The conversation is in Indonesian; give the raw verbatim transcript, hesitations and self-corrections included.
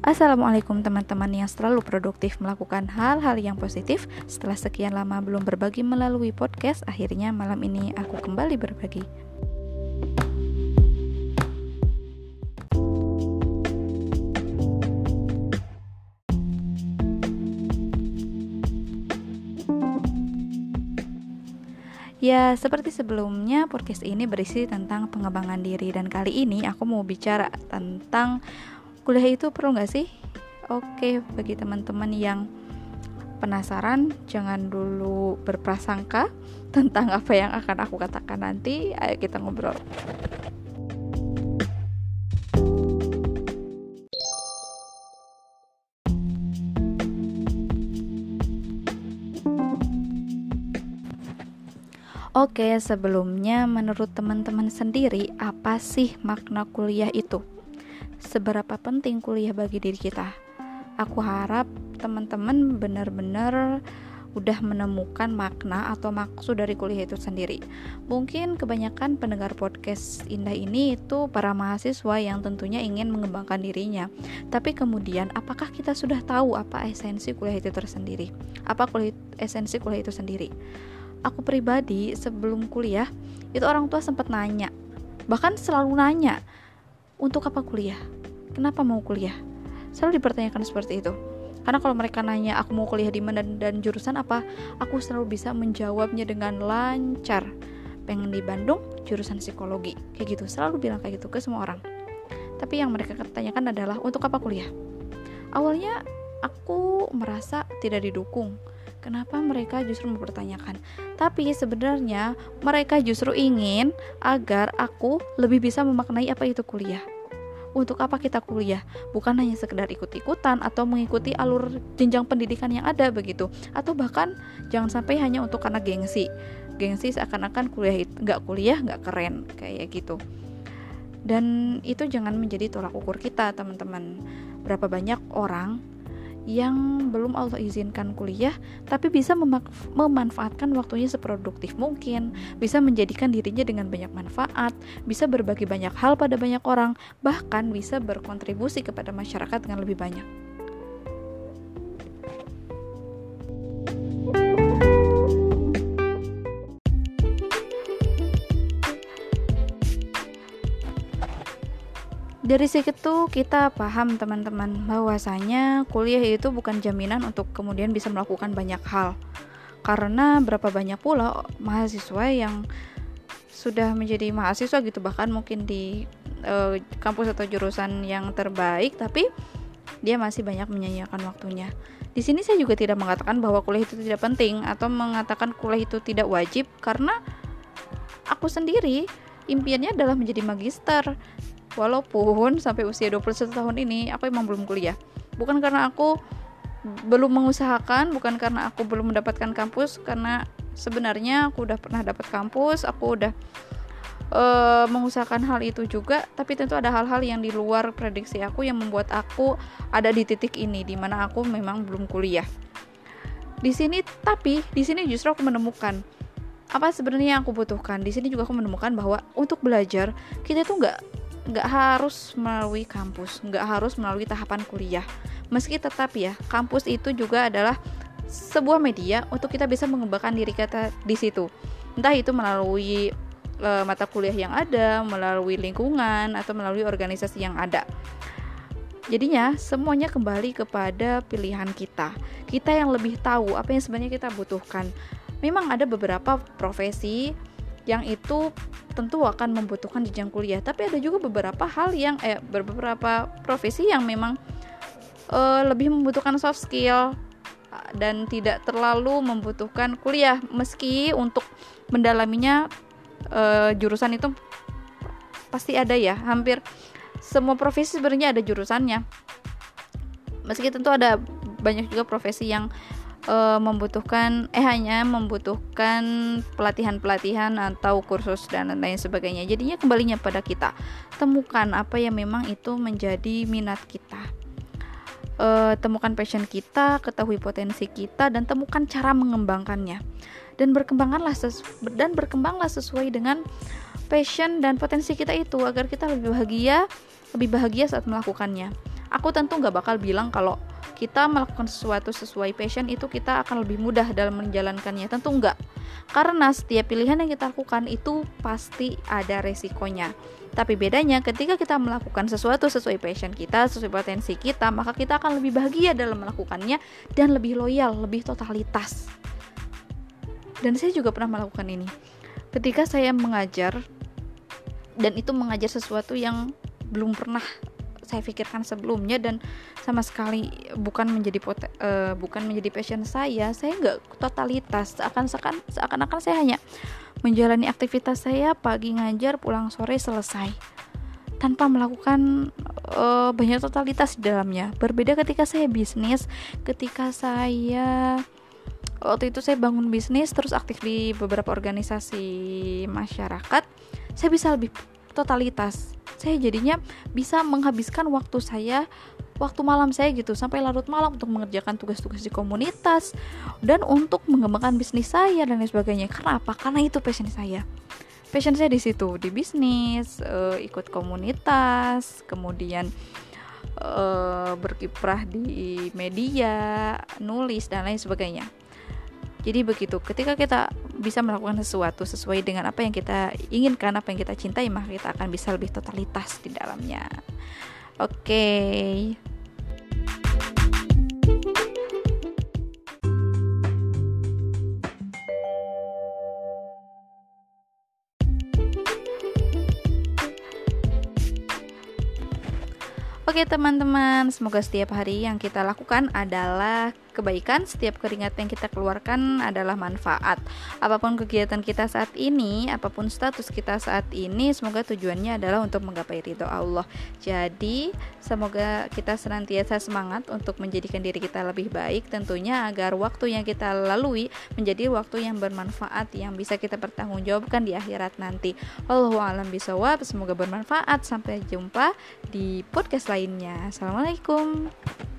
Assalamualaikum teman-teman yang selalu produktif melakukan hal-hal yang positif. Setelah sekian lama belum berbagi melalui podcast, akhirnya malam ini aku kembali berbagi. Ya, seperti sebelumnya, podcast ini berisi tentang pengembangan diri. Dan kali ini aku mau bicara tentang kuliah itu perlu gak sih? Oke, bagi teman-teman yang penasaran, jangan dulu berprasangka tentang apa yang akan aku katakan nanti. Ayo kita ngobrol. Oke, sebelumnya menurut teman-teman sendiri, apa sih makna kuliah itu? Seberapa penting kuliah bagi diri kita? Aku harap teman-teman benar-benar udah menemukan makna atau maksud dari kuliah itu sendiri. Mungkin kebanyakan pendengar podcast Indah ini itu para mahasiswa yang tentunya ingin mengembangkan dirinya. Tapi kemudian, apakah kita sudah tahu apa esensi kuliah itu tersendiri? Apa kuliah, esensi kuliah itu sendiri? Aku pribadi sebelum kuliah itu orang tua sempat nanya, bahkan selalu nanya, untuk apa kuliah? Kenapa mau kuliah? Selalu dipertanyakan seperti itu. Karena kalau mereka nanya aku mau kuliah di mana dan jurusan apa, aku selalu bisa menjawabnya dengan lancar. Pengen di Bandung, jurusan psikologi, kayak gitu. Selalu bilang kayak gitu ke semua orang. Tapi yang mereka tanyakan adalah untuk apa kuliah? Awalnya aku merasa tidak didukung. Kenapa mereka justru mempertanyakan? Tapi sebenarnya mereka justru ingin agar aku lebih bisa memaknai apa itu kuliah. Untuk apa kita kuliah? Bukan hanya sekedar ikut-ikutan atau mengikuti alur jenjang pendidikan yang ada begitu. Atau bahkan jangan sampai hanya untuk karena gengsi. Gengsi seakan-akan kuliah nggak kuliah nggak keren kayak gitu. Dan itu jangan menjadi tolak ukur kita, teman-teman. Berapa banyak orang yang belum Allah izinkan kuliah tapi bisa memak- memanfaatkan waktunya seproduktif mungkin, bisa menjadikan dirinya dengan banyak manfaat, bisa berbagi banyak hal pada banyak orang, bahkan bisa berkontribusi kepada masyarakat dengan lebih banyak. Dari situ kita paham teman-teman bahwasanya kuliah itu bukan jaminan untuk kemudian bisa melakukan banyak hal. Karena berapa banyak pula mahasiswa yang sudah menjadi mahasiswa gitu, bahkan mungkin di e, kampus atau jurusan yang terbaik, tapi dia masih banyak menyia-nyiakan waktunya. Di sini saya juga tidak mengatakan bahwa kuliah itu tidak penting atau mengatakan kuliah itu tidak wajib, karena aku sendiri impiannya adalah menjadi magister. Walaupun sampai usia dua puluh satu tahun ini aku emang belum kuliah. Bukan karena aku belum mengusahakan, bukan karena aku belum mendapatkan kampus, karena sebenarnya aku udah pernah dapat kampus, aku udah uh, mengusahakan hal itu juga. Tapi tentu ada hal-hal yang di luar prediksi aku yang membuat aku ada di titik ini, di mana aku memang belum kuliah. Di sini tapi di sini justru aku menemukan apa sebenarnya yang aku butuhkan. Di sini juga aku menemukan bahwa untuk belajar kita tuh nggak nggak harus melalui kampus, nggak harus melalui tahapan kuliah. Meski tetap ya, kampus itu juga adalah sebuah media untuk kita bisa mengembangkan diri kita di situ. Entah itu melalui e, mata kuliah yang ada, melalui lingkungan, atau melalui organisasi yang ada. Jadinya semuanya kembali kepada pilihan kita. Kita yang lebih tahu apa yang sebenarnya kita butuhkan. Memang ada beberapa profesi yang itu tentu akan membutuhkan jenjang kuliah, tapi ada juga beberapa hal yang eh beberapa profesi yang memang eh, lebih membutuhkan soft skill dan tidak terlalu membutuhkan kuliah, meski untuk mendalaminya eh, jurusan itu pasti ada ya. Hampir semua profesi sebenarnya ada jurusannya, meski tentu ada banyak juga profesi yang Uh, membutuhkan eh hanya membutuhkan pelatihan-pelatihan atau kursus dan lain sebagainya. Jadinya kembalinya pada kita, temukan apa yang memang itu menjadi minat kita, uh, temukan passion kita, ketahui potensi kita, dan temukan cara mengembangkannya. Dan berkembanglah ses- dan berkembanglah sesuai dengan passion dan potensi kita itu, agar kita lebih bahagia lebih bahagia saat melakukannya. Aku tentu gak bakal bilang kalau kita melakukan sesuatu sesuai passion itu kita akan lebih mudah dalam menjalankannya, tentu enggak. Karena setiap pilihan yang kita lakukan itu pasti ada resikonya. Tapi bedanya ketika kita melakukan sesuatu sesuai passion kita, sesuai potensi kita, maka kita akan lebih bahagia dalam melakukannya dan lebih loyal, lebih totalitas. Dan saya juga pernah melakukan ini. Ketika saya mengajar, dan itu mengajar sesuatu yang belum pernah saya pikirkan sebelumnya dan sama sekali bukan menjadi poten, uh, bukan menjadi passion saya, saya nggak totalitas, seakan-akan seakan-akan saya hanya menjalani aktivitas saya pagi ngajar, pulang sore selesai, tanpa melakukan uh, banyak totalitas di dalamnya. Berbeda ketika saya bisnis, ketika saya waktu itu saya bangun bisnis terus aktif di beberapa organisasi masyarakat, saya bisa lebih totalitas. Saya jadinya bisa menghabiskan waktu saya, waktu malam saya gitu, sampai larut malam untuk mengerjakan tugas-tugas di komunitas dan untuk mengembangkan bisnis saya dan lain sebagainya. Karena apa? Karena itu passion saya. Passion saya di situ, di bisnis, uh, ikut komunitas, kemudian uh, berkiprah di media, nulis dan lain sebagainya. Jadi begitu, ketika kita bisa melakukan sesuatu sesuai dengan apa yang kita inginkan, apa yang kita cintai, maka kita akan bisa lebih totalitas di dalamnya. Oke. Okay. Oke teman-teman, semoga setiap hari yang kita lakukan adalah kebaikan, setiap keringat yang kita keluarkan adalah manfaat. Apapun kegiatan kita saat ini, apapun status kita saat ini, semoga tujuannya adalah untuk menggapai ridho Allah. Jadi, semoga kita senantiasa semangat untuk menjadikan diri kita lebih baik, tentunya agar waktu yang kita lalui menjadi waktu yang bermanfaat, yang bisa kita pertanggungjawabkan di akhirat nanti. Wallahu a'lam bishawab, semoga bermanfaat. Sampai jumpa di podcast lainnya. Assalamualaikum.